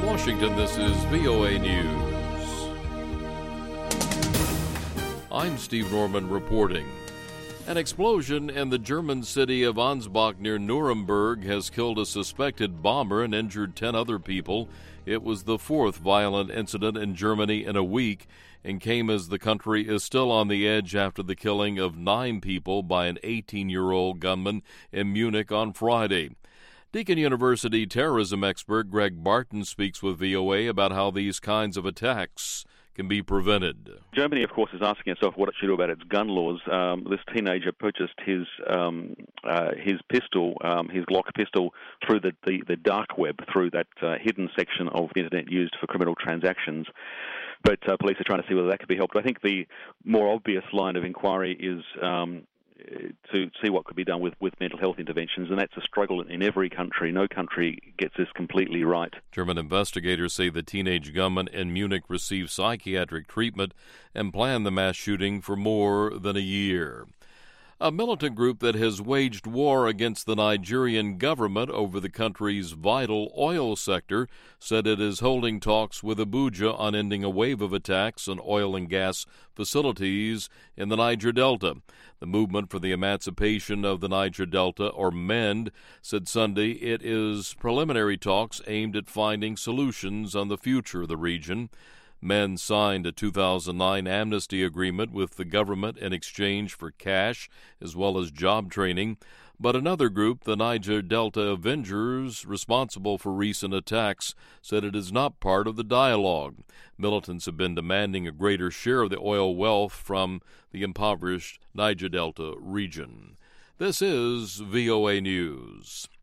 Washington, this is VOA News. I'm Steve Norman reporting. An explosion in the German city of Ansbach near Nuremberg has killed a suspected bomber and injured 10 other people. It was the fourth violent incident in Germany in a week and came as the country is still on the edge after the killing of 9 people by an 18-year-old gunman in Munich on Friday. Deakin University terrorism expert Greg Barton speaks with VOA about how these kinds of attacks can be prevented. Germany, of course, is asking itself what it should do about its gun laws. This teenager purchased his pistol, his Glock pistol, through the dark web, through that hidden section of the internet used for criminal transactions. But police are trying to see whether that could be helped. I think the more obvious line of inquiry is to see what could be done with mental health interventions, and that's a struggle in every country. No country gets this completely right. German investigators say the teenage gunman in Munich received psychiatric treatment and planned the mass shooting for more than a year. A militant group that has waged war against the Nigerian government over the country's vital oil sector said it is holding talks with Abuja on ending a wave of attacks on oil and gas facilities in the Niger Delta. The Movement for the Emancipation of the Niger Delta, or MEND, said Sunday it is preliminary talks aimed at finding solutions on the future of the region. MEND signed a 2009 amnesty agreement with the government in exchange for cash as well as job training. But another group, the Niger Delta Avengers, responsible for recent attacks, said it is not part of the dialogue. Militants have been demanding a greater share of the oil wealth from the impoverished Niger Delta region. This is VOA News.